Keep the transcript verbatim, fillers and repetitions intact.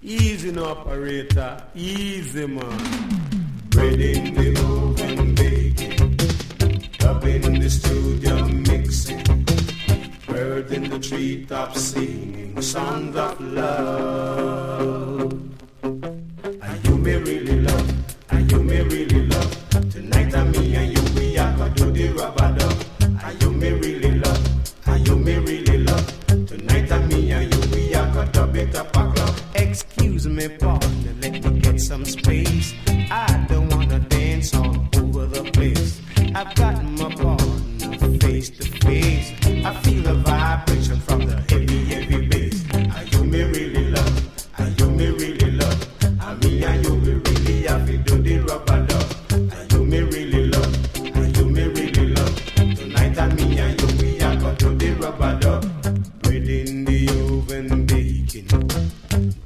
Easy no operator, easy man. Bread in the oven baking, up in the studio mixing, bird in the treetop singing songs of love. Are you me really love? Are you me really love? Tonight I'm me and you, we are gonna do the rubber dub. Are you me really love? Are you me really love? Tonight I'm me and you, we are gonna dub it up a club. Excuse me, partner, let me get some space. I don't wanna dance all over the place. I've got my partner face to face. I feel the vibration from the heavy, heavy bass. Are you me really love? Are you me really love? Are me and you, we really have to do the rubber dub. Are you me really love? Are you me really love? Tonight I'm me and you, we are gonna do the rubber dub. Bread in the oven baking,